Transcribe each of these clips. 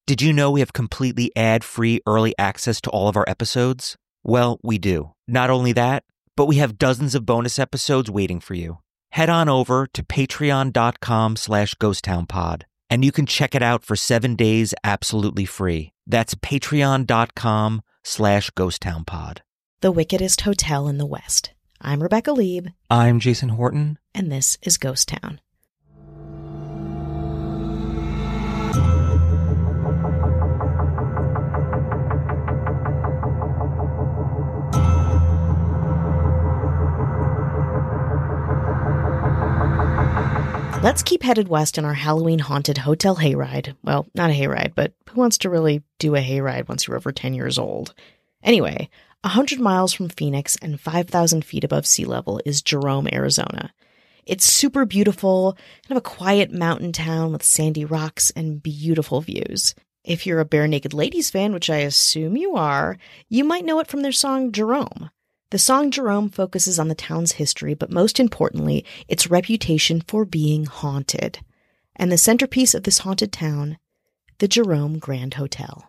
Did you know we have completely ad-free early access to all of our episodes? Well, we do. Not only that, but we have dozens of bonus episodes waiting for you. Head on over to patreon.com/ghosttownpod, and you can check it out for 7 days absolutely free. That's patreon.com/ghosttownpod. The Wickedest Hotel in the West. I'm Rebecca Lieb. I'm Jason Horton. And this is Ghost Town. Let's keep headed west in our Halloween-haunted hotel hayride. Well, not a hayride, but who wants to really do a hayride once you're over 10 years old? Anyway, 100 miles from Phoenix and 5,000 feet above sea level is Jerome, Arizona. It's super beautiful, kind of a quiet mountain town with sandy rocks and beautiful views. If you're a Bare Naked Ladies fan, which I assume you are, you might know it from their song Jerome. The song Jerome focuses on the town's history, but most importantly, its reputation for being haunted. And the centerpiece of this haunted town, the Jerome Grand Hotel.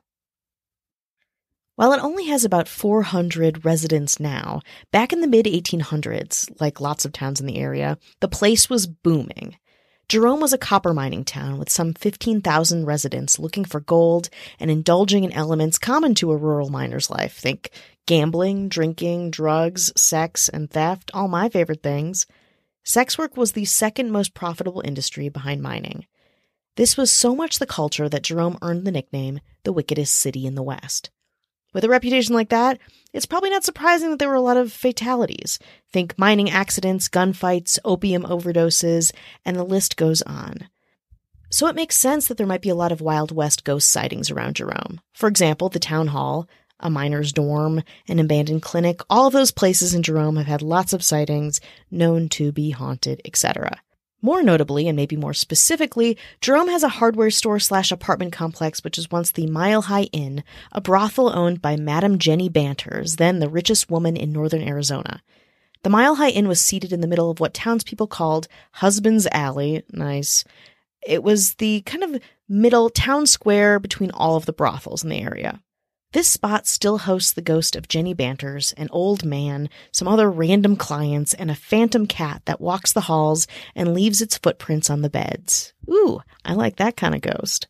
While it only has about 400 residents now, back in the mid-1800s, like lots of towns in the area, the place was booming. Jerome was a copper mining town with some 15,000 residents looking for gold and indulging in elements common to a rural miner's life. Think gambling, drinking, drugs, sex, and theft, all my favorite things. Sex work was the second most profitable industry behind mining. This was so much the culture that Jerome earned the nickname the wickedest city in the West. With a reputation like that, it's probably not surprising that there were a lot of fatalities. Think mining accidents, gunfights, opium overdoses, and the list goes on. So it makes sense that there might be a lot of Wild West ghost sightings around Jerome. For example, the town hall, a miner's dorm, an abandoned clinic, all of those places in Jerome have had lots of sightings known to be haunted, etc. More notably, and maybe more specifically, Jerome has a hardware store/apartment complex which was once the Mile High Inn, a brothel owned by Madame Jenny Banters, then the richest woman in northern Arizona. The Mile High Inn was seated in the middle of what townspeople called Husband's Alley. Nice. It was the kind of middle town square between all of the brothels in the area. This spot still hosts the ghost of Jenny Banters, an old man, some other random clients, and a phantom cat that walks the halls and leaves its footprints on the beds. Ooh, I like that kind of ghost.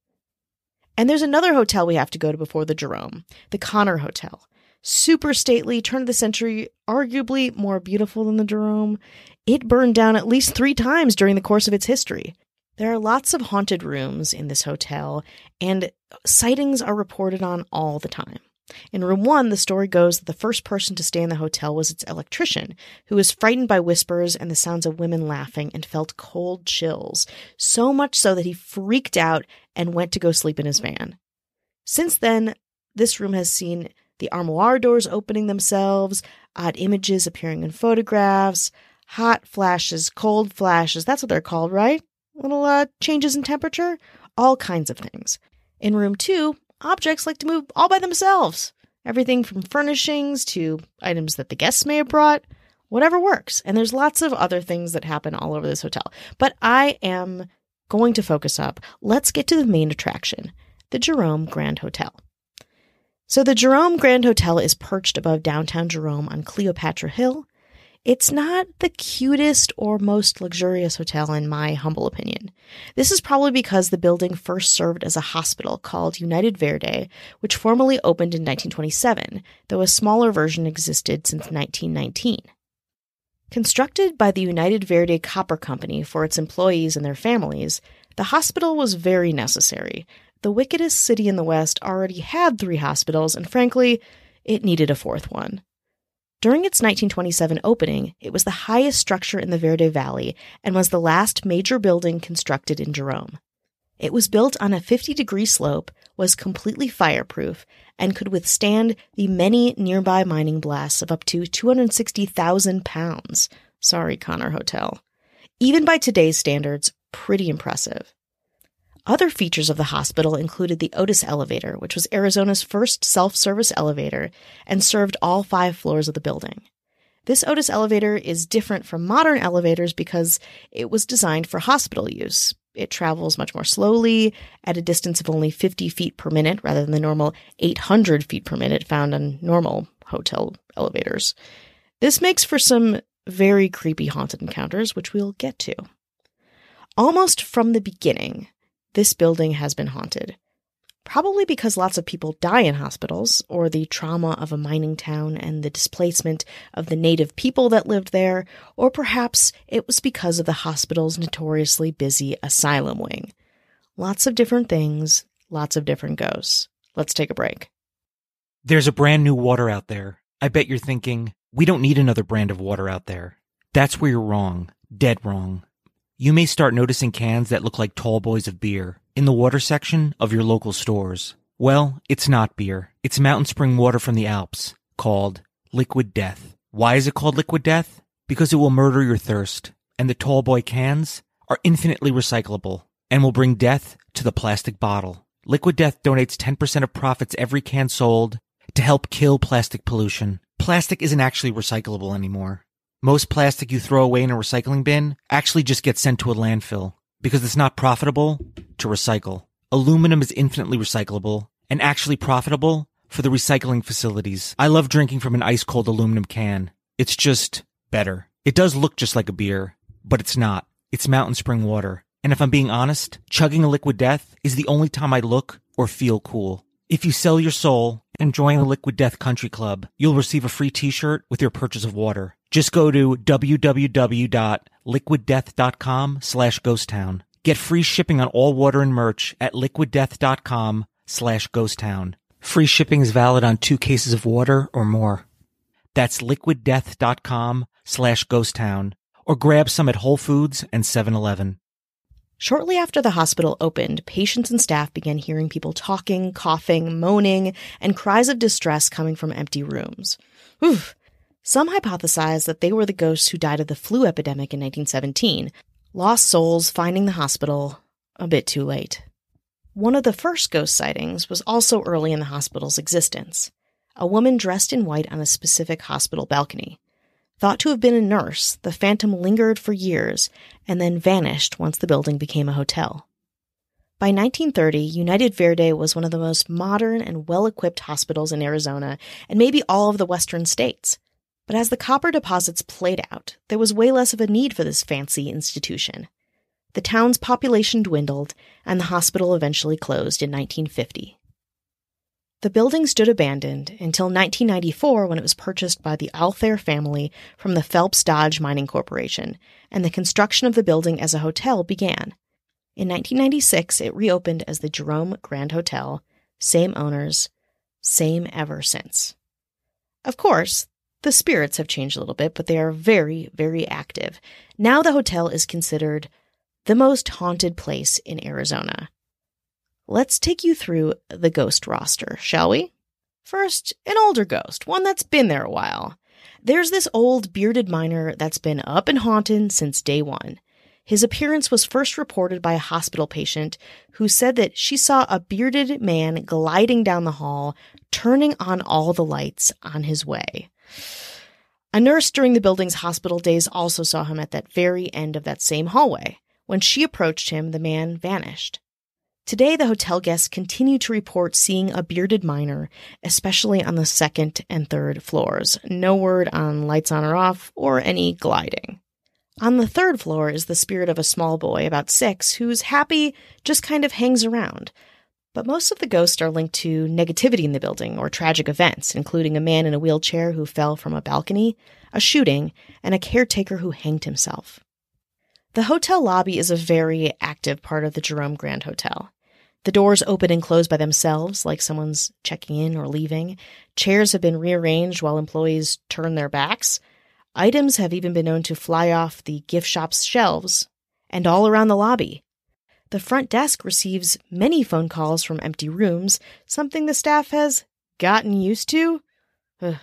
And there's another hotel we have to go to before the Jerome, the Connor Hotel. Super stately, turn of the century, arguably more beautiful than the Jerome. It burned down at least 3 times during the course of its history. There are lots of haunted rooms in this hotel, and sightings are reported on all the time. In room 1, the story goes that the first person to stay in the hotel was its electrician, who was frightened by whispers and the sounds of women laughing and felt cold chills, so much so that he freaked out and went to go sleep in his van. Since then, this room has seen the armoire doors opening themselves, odd images appearing in photographs, hot flashes, cold flashes, that's what they're called, right? Little changes in temperature, all kinds of things. In room 2, objects like to move all by themselves. Everything from furnishings to items that the guests may have brought, whatever works. And there's lots of other things that happen all over this hotel. But I am going to focus up. Let's get to the main attraction, the Jerome Grand Hotel. So the Jerome Grand Hotel is perched above downtown Jerome on Cleopatra Hill. It's not the cutest or most luxurious hotel in my humble opinion. This is probably because the building first served as a hospital called United Verde, which formally opened in 1927, though a smaller version existed since 1919. Constructed by the United Verde Copper Company for its employees and their families, the hospital was very necessary. The wickedest city in the West already had 3 hospitals, and frankly, it needed a 4th one. During its 1927 opening, it was the highest structure in the Verde Valley and was the last major building constructed in Jerome. It was built on a 50-degree slope, was completely fireproof, and could withstand the many nearby mining blasts of up to 260,000 pounds. Sorry, Connor Hotel. Even by today's standards, pretty impressive. Other features of the hospital included the Otis Elevator, which was Arizona's first self-service elevator and served all 5 floors of the building. This Otis elevator is different from modern elevators because it was designed for hospital use. It travels much more slowly at a distance of only 50 feet per minute rather than the normal 800 feet per minute found on normal hotel elevators. This makes for some very creepy haunted encounters, which we'll get to. Almost from the beginning, this building has been haunted. Probably because lots of people die in hospitals, or the trauma of a mining town and the displacement of the native people that lived there, or perhaps it was because of the hospital's notoriously busy asylum wing. Lots of different things, lots of different ghosts. Let's take a break. There's a brand new water out there. I bet you're thinking, we don't need another brand of water out there. That's where you're wrong. Dead wrong. You may start noticing cans that look like tall boys of beer in the water section of your local stores. Well, it's not beer. It's mountain spring water from the Alps, called Liquid Death. Why is it called Liquid Death? Because it will murder your thirst, and the tall boy cans are infinitely recyclable and will bring death to the plastic bottle. Liquid Death donates 10% of profits every can sold to help kill plastic pollution. Plastic isn't actually recyclable anymore. Most plastic you throw away in a recycling bin actually just gets sent to a landfill because it's not profitable to recycle. Aluminum is infinitely recyclable and actually profitable for the recycling facilities. I love drinking from an ice-cold aluminum can. It's just better. It does look just like a beer, but it's not. It's mountain spring water. And if I'm being honest, chugging a Liquid Death is the only time I look or feel cool. If you sell your soul and join the Liquid Death Country Club, you'll receive a free t-shirt with your purchase of water. Just go to www.liquiddeath.com/ghosttown. Get free shipping on all water and merch at liquiddeath.com/ghosttown. Free shipping is valid on 2 cases of water or more. That's liquiddeath.com/ghosttown, or grab some at Whole Foods and 7-Eleven. Shortly after the hospital opened, patients and staff began hearing people talking, coughing, moaning, and cries of distress coming from empty rooms. Oof. Some hypothesized that they were the ghosts who died of the flu epidemic in 1917, lost souls finding the hospital a bit too late. One of the first ghost sightings was also early in the hospital's existence. A woman dressed in white on a specific hospital balcony. Thought to have been a nurse, the phantom lingered for years and then vanished once the building became a hotel. By 1930, United Verde was one of the most modern and well-equipped hospitals in Arizona and maybe all of the western states. But as the copper deposits played out, there was way less of a need for this fancy institution. The town's population dwindled, and the hospital eventually closed in 1950. The building stood abandoned until 1994 when it was purchased by the Althair family from the Phelps Dodge Mining Corporation, and the construction of the building as a hotel began. In 1996, it reopened as the Jerome Grand Hotel, same owners, same ever since. Of course, the spirits have changed a little bit, but they are very, very active. Now the hotel is considered the most haunted place in Arizona. Let's take you through the ghost roster, shall we? First, an older ghost, one that's been there a while. There's this old bearded miner that's been up and haunted since day one. His appearance was first reported by a hospital patient who said that she saw a bearded man gliding down the hall, turning on all the lights on his way. A nurse during the building's hospital days also saw him at that very end of that same hallway. When she approached him, the man vanished. Today, the hotel guests continue to report seeing a bearded miner, especially on the second and third floors. No word on lights on or off or any gliding. On the third floor is the spirit of a small boy, about 6, who's happy, just kind of hangs around. But most of the ghosts are linked to negativity in the building or tragic events, including a man in a wheelchair who fell from a balcony, a shooting, and a caretaker who hanged himself. The hotel lobby is a very active part of the Jerome Grand Hotel. The doors open and close by themselves, like someone's checking in or leaving. Chairs have been rearranged while employees turn their backs. Items have even been known to fly off the gift shop's shelves, and all around the lobby. The front desk receives many phone calls from empty rooms, something the staff has gotten used to. Remember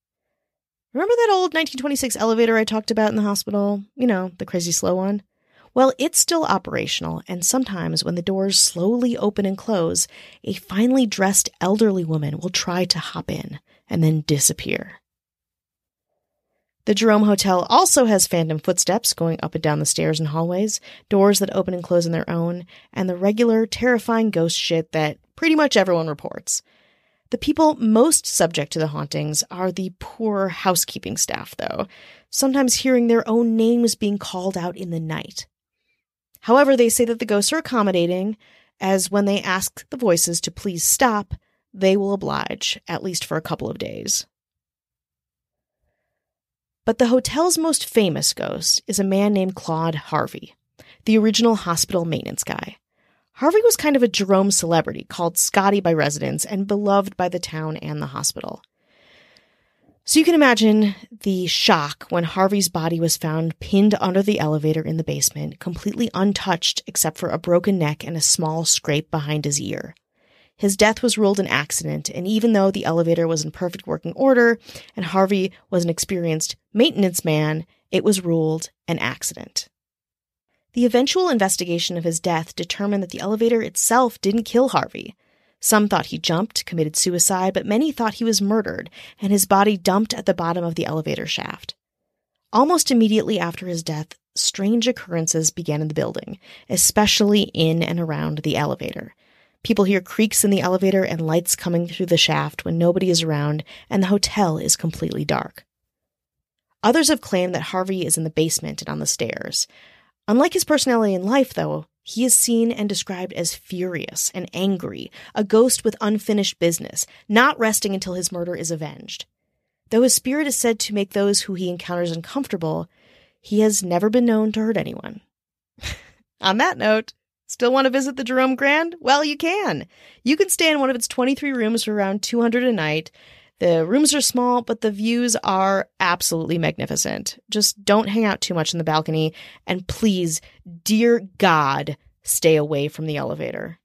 that old 1926 elevator I talked about in the hospital? You know, the crazy slow one? Well, it's still operational, and sometimes when the doors slowly open and close, a finely dressed elderly woman will try to hop in and then disappear. The Jerome Hotel also has phantom footsteps going up and down the stairs and hallways, doors that open and close on their own, and the regular, terrifying ghost shit that pretty much everyone reports. The people most subject to the hauntings are the poor housekeeping staff, though, sometimes hearing their own names being called out in the night. However, they say that the ghosts are accommodating, as when they ask the voices to please stop, they will oblige, at least for a couple of days. But the hotel's most famous ghost is a man named Claude Harvey, the original hospital maintenance guy. Harvey was kind of a Jerome celebrity, called Scotty by residents and beloved by the town and the hospital. So you can imagine the shock when Harvey's body was found pinned under the elevator in the basement, completely untouched except for a broken neck and a small scrape behind his ear. His death was ruled an accident, and even though the elevator was in perfect working order and Harvey was an experienced maintenance man, it was ruled an accident. The eventual investigation of his death determined that the elevator itself didn't kill Harvey. Some thought he jumped, committed suicide, but many thought he was murdered and his body dumped at the bottom of the elevator shaft. Almost immediately after his death, strange occurrences began in the building, especially in and around the elevator. People hear creaks in the elevator and lights coming through the shaft when nobody is around and the hotel is completely dark. Others have claimed that Harvey is in the basement and on the stairs. Unlike his personality in life, though, he is seen and described as furious and angry, a ghost with unfinished business, not resting until his murder is avenged. Though his spirit is said to make those who he encounters uncomfortable, he has never been known to hurt anyone. On that note, still want to visit the Jerome Grand? Well, you can. You can stay in one of its 23 rooms for around $200 a night. The rooms are small, but the views are absolutely magnificent. Just don't hang out too much in the balcony, and please, dear God, stay away from the elevator.